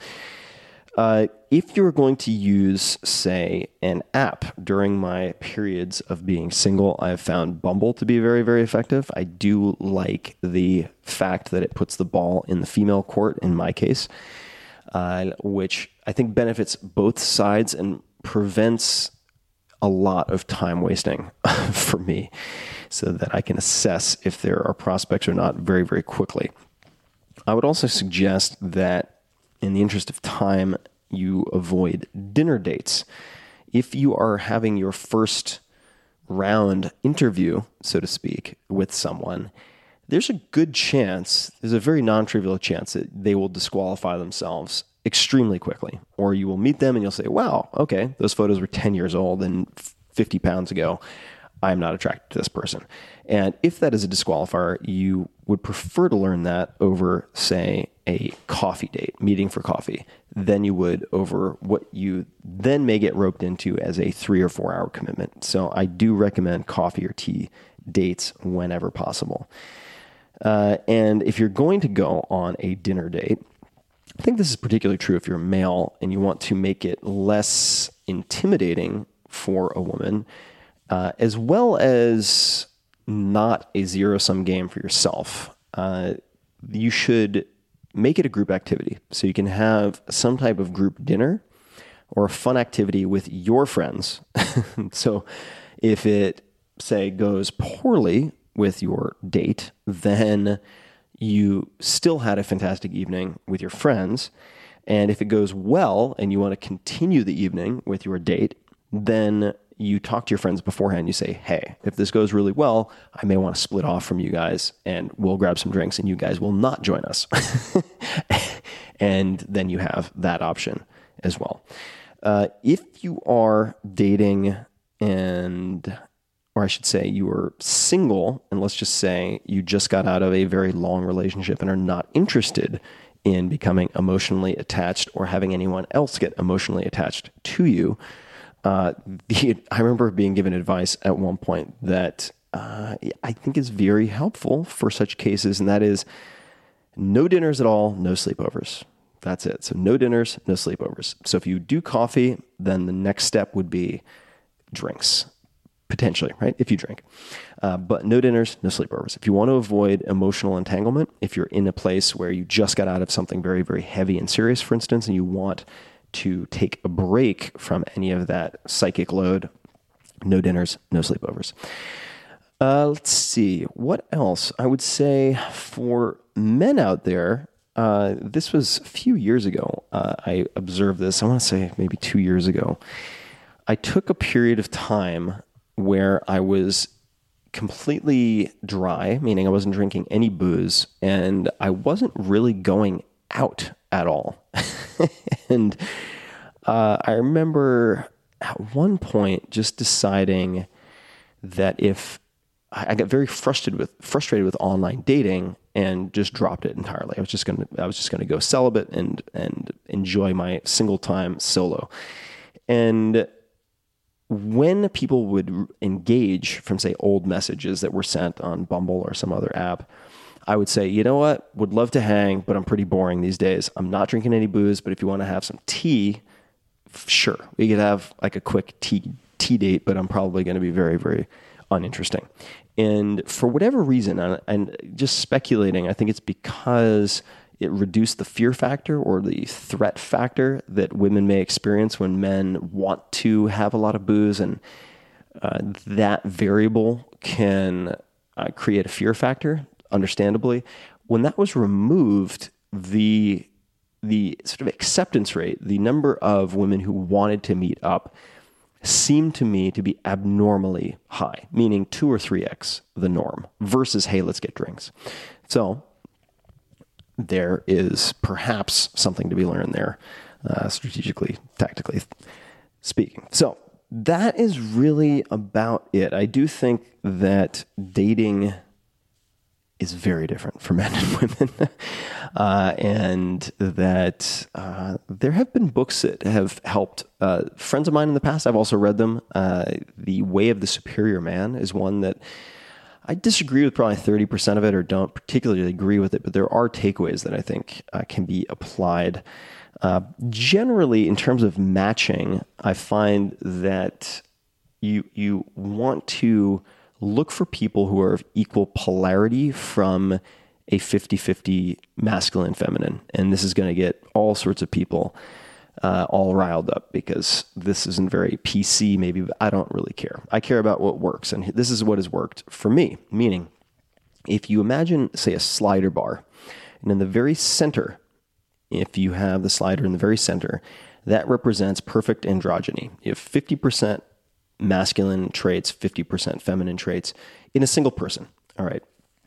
Uh, if you're going to use, say, an app during my periods of being single, I've found Bumble to be very, very effective. I do like the fact that it puts the ball in the female court in my case, uh, which I think benefits both sides and prevents a lot of time wasting for me, so that I can assess if there are prospects or not very, very quickly. I would also suggest that in the interest of time, you avoid dinner dates. If you are having your first round interview, so to speak, with someone, there's a good chance, there's a very non-trivial chance that they will disqualify themselves extremely quickly. Or you will meet them and you'll say, wow, okay, those photos were ten years old and fifty pounds ago. I'm not attracted to this person. And if that is a disqualifier, you would prefer to learn that over, say, a coffee date, meeting for coffee, than you would over what you then may get roped into as a three or four hour commitment. So I do recommend coffee or tea dates whenever possible. Uh, and if you're going to go on a dinner date, I think this is particularly true if you're a male and you want to make it less intimidating for a woman, Uh, as well as not a zero-sum game for yourself. Uh, you should make it a group activity. So you can have some type of group dinner or a fun activity with your friends. So if it, say, goes poorly with your date, then you still had a fantastic evening with your friends. And if it goes well and you want to continue the evening with your date, then you talk to your friends beforehand. You say, hey, if this goes really well, I may want to split off from you guys and we'll grab some drinks and you guys will not join us. And then you have that option as well. Uh, if you are dating and, or I should say you are single, and let's just say you just got out of a very long relationship and are not interested in becoming emotionally attached or having anyone else get emotionally attached to you, Uh, the, I remember being given advice at one point that uh, I think is very helpful for such cases, and that is no dinners at all, no sleepovers. That's it. So no dinners, no sleepovers. So if you do coffee, then the next step would be drinks, potentially, right? If you drink. Uh, but no dinners, no sleepovers. If you want to avoid emotional entanglement, if you're in a place where you just got out of something very, very heavy and serious, for instance, and you want to take a break from any of that psychic load, no dinners, no sleepovers. Uh, let's see. What else? I would say for men out there, uh, this was a few years ago. Uh, I observed this. I want to say maybe two years ago. I took a period of time where I was completely dry, meaning I wasn't drinking any booze, and I wasn't really going out at all. And uh, I remember at one point just deciding that if I got very frustrated with frustrated with online dating and just dropped it entirely. I was just gonna I was just gonna go celibate and and enjoy my single time solo. And when people would engage from, say, old messages that were sent on Bumble or some other app, I would say, you know what, would love to hang, but I'm pretty boring these days. I'm not drinking any booze, but if you want to have some tea, sure. We could have like a quick tea, tea date, but I'm probably going to be very, very uninteresting. And for whatever reason, and, and just speculating, I think it's because it reduced the fear factor or the threat factor that women may experience when men want to have a lot of booze, and uh, that variable can uh, create a fear factor, understandably. When that was removed, the the sort of acceptance rate, the number of women who wanted to meet up, seemed to me to be abnormally high, meaning two or three x the norm versus, hey, let's get drinks. So there is perhaps something to be learned there, uh, strategically, tactically speaking. So that is really about it. I do think that dating is very different for men and women, uh, and that uh, there have been books that have helped uh, friends of mine in the past. I've also read them. Uh, The Way of the Superior Man is one that I disagree with probably thirty percent of it, or don't particularly agree with it, but there are takeaways that I think uh, can be applied. Uh, generally, in terms of matching, I find that you you want to look for people who are of equal polarity from a fifty-fifty masculine feminine. And this is going to get all sorts of people uh, all riled up, because this isn't very P C maybe, but I don't really care. I care about what works. And this is what has worked for me. Meaning, if you imagine, say, a slider bar, and in the very center, if you have the slider in the very center, that represents perfect androgyny. You have fifty percent masculine traits, fifty percent feminine traits in a single person. All right.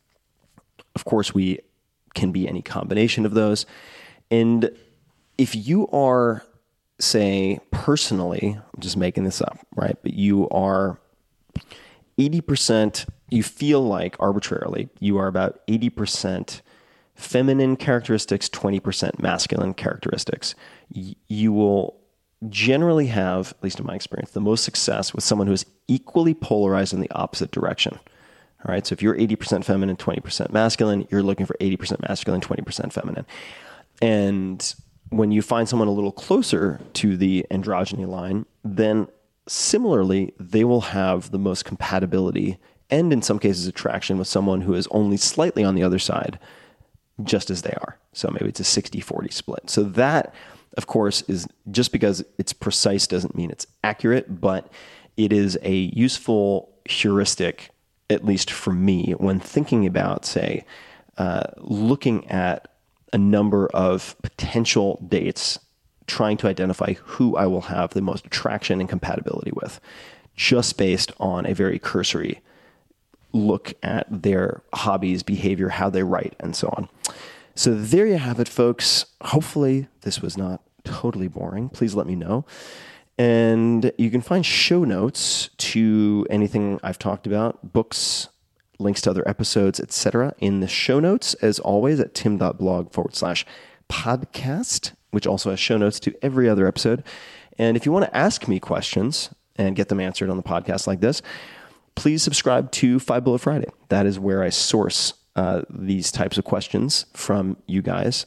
Of course, we can be any combination of those. And if you are, say, personally, I'm just making this up, right? But you are eighty percent, you feel like arbitrarily, you are about eighty percent feminine characteristics, twenty percent masculine characteristics. Y- you will generally have, at least in my experience, the most success with someone who is equally polarized in the opposite direction. All right. So if you're eighty percent feminine, twenty percent masculine, you're looking for eighty percent masculine, twenty percent feminine. And when you find someone a little closer to the androgyny line, then similarly, they will have the most compatibility and in some cases attraction with someone who is only slightly on the other side, just as they are. So maybe it's a sixty forty split. So that, of course, is just because it's precise doesn't mean it's accurate, but it is a useful heuristic, at least for me, when thinking about, say, uh, looking at a number of potential dates, trying to identify who I will have the most attraction and compatibility with, just based on a very cursory look at their hobbies, behavior, how they write, and so on. So there you have it, folks. Hopefully this was not totally boring. Please let me know. And you can find show notes to anything I've talked about, books, links to other episodes, et cetera, in the show notes, as always, at tim.blog forward slash podcast, which also has show notes to every other episode. And if you want to ask me questions and get them answered on the podcast like this, please subscribe to Five Bullet Friday. That is where I source uh, these types of questions from you guys.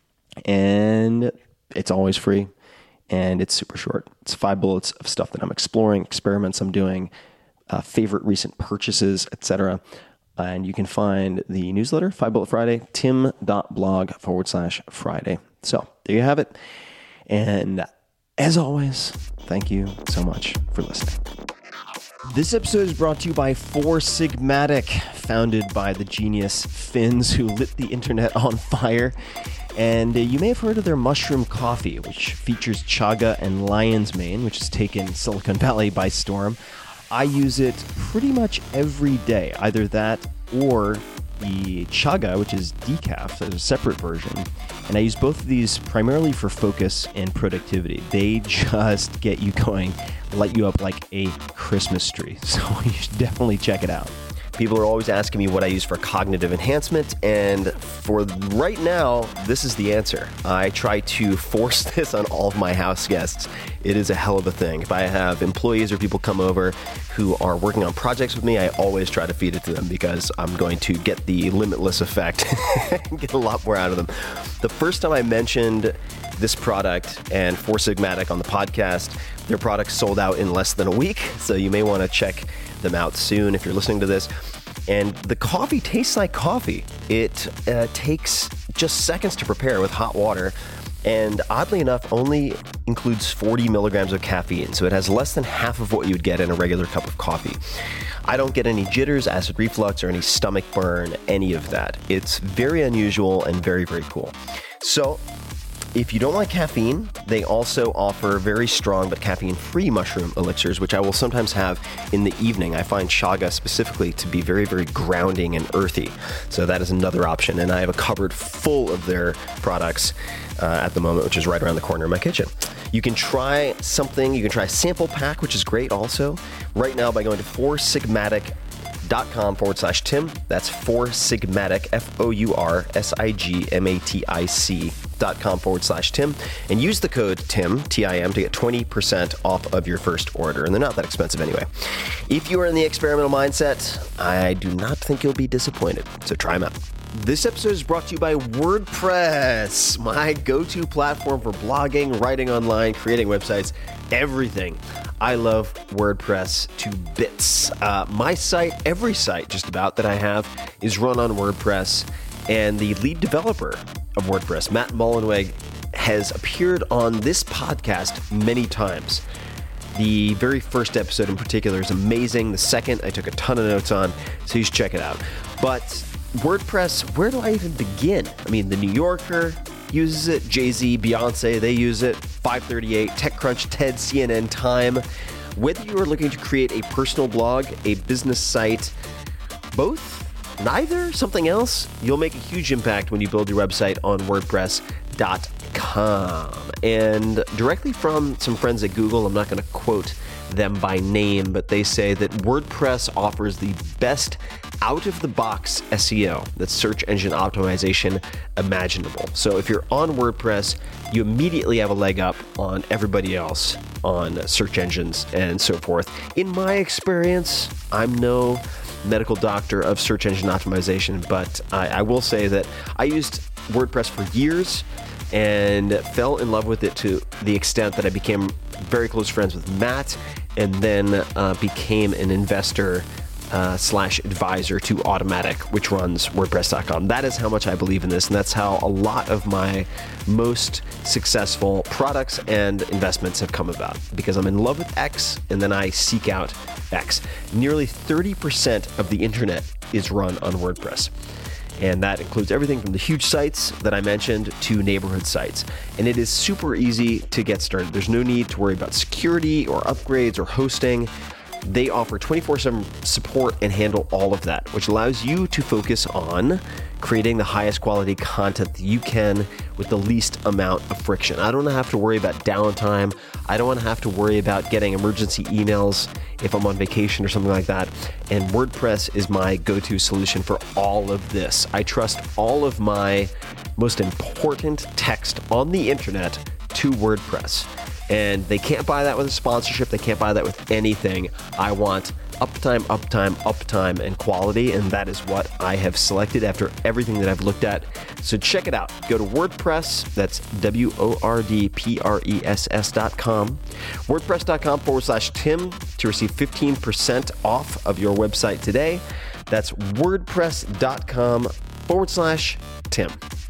And it's always free. And it's super short. It's five bullets of stuff that I'm exploring, experiments I'm doing, uh, favorite recent purchases, et cetera. And you can find the newsletter, Five Bullet Friday, tim.blog forward slash Friday. So there you have it. And as always, thank you so much for listening. This episode is brought to you by Four Sigmatic, founded by the genius Finns who lit the internet on fire. And uh, you may have heard of their mushroom coffee, which features chaga and lion's mane, which has taken Silicon Valley by storm. I use it pretty much every day, either that or the Chaga, which is decaf. There's a separate version. And I use both of these primarily for focus and productivity. They just get you going, light you up like a Christmas tree. So you should definitely check it out. People are always asking me what I use for cognitive enhancement, and for right now, this is the answer. I try to force this on all of my house guests. It is a hell of a thing. If I have employees or people come over who are working on projects with me, I always try to feed it to them because I'm going to get the limitless effect and get a lot more out of them. The first time I mentioned this product and Four Sigmatic on the podcast, their products sold out in less than a week, so you may want to check them out soon if you're listening to this. And the coffee tastes like coffee. It uh, takes just seconds to prepare with hot water, and oddly enough, only includes forty milligrams of caffeine, so it has less than half of what you would get in a regular cup of coffee. I don't get any jitters, acid reflux, or any stomach burn, any of that. It's very unusual and very, very cool. So, if you don't like caffeine, they also offer very strong but caffeine-free mushroom elixirs, which I will sometimes have in the evening. I find Chaga specifically to be very, very grounding and earthy. So that is another option. And I have a cupboard full of their products uh, at the moment, which is right around the corner of my kitchen. You can try something. You can try a sample pack, which is great also, right now by going to four sigmatic dot com forward slash Tim. That's Four Sigmatic, F O U R S I G M A T I C dot com forward slash Tim, and use the code TIM, T I M, to get twenty percent off of your first order. And they're not that expensive anyway. If you are in the experimental mindset, I do not think you'll be disappointed. So try them out. This episode is brought to you by WordPress, my go-to platform for blogging, writing online, creating websites, everything. I love WordPress to bits. Uh, my site, every site just about that I have, is run on WordPress, and the lead developer of WordPress, Matt Mullenweg, has appeared on this podcast many times. The very first episode in particular is amazing. The second, I took a ton of notes on, so you should check it out. But WordPress, where do I even begin? I mean, The New Yorker uses it, Jay-Z, Beyonce, they use it, five thirty-eight, TechCrunch, TED, C N N, Time. Whether you are looking to create a personal blog, a business site, both, neither, something else, you'll make a huge impact when you build your website on WordPress dot com. And directly from some friends at Google, I'm not going to quote them by name, but they say that WordPress offers the best out-of-the-box S E O, that's search engine optimization, imaginable. So if you're on WordPress, you immediately have a leg up on everybody else on search engines and so forth. In my experience, I'm no medical doctor of search engine optimization, but I, I will say that I used WordPress for years and fell in love with it to the extent that I became very close friends with Matt, and then uh, became an investor uh, slash advisor to Automattic, which runs WordPress dot com. That is how much I believe in this, and that's how a lot of my most successful products and investments have come about, because I'm in love with X, and then I seek out X. Nearly thirty percent of the internet is run on WordPress. And that includes everything from the huge sites that I mentioned to neighborhood sites. And it is super easy to get started. There's no need to worry about security or upgrades or hosting. They offer twenty-four seven support and handle all of that, which allows you to focus on creating the highest quality content that you can with the least amount of friction. I don't have to worry about downtime. I don't want to have to worry about getting emergency emails if I'm on vacation or something like that. And WordPress is my go-to solution for all of this. I trust all of my most important text on the internet to WordPress. And they can't buy that with a sponsorship. They can't buy that with anything. I want uptime, uptime, uptime, and quality, and that is what I have selected after everything that I've looked at. So check it out. Go to WordPress, that's W O R D P R E S S dot com, WordPress dot com forward slash Tim to receive fifteen percent off of your website today. That's WordPress dot com forward slash Tim.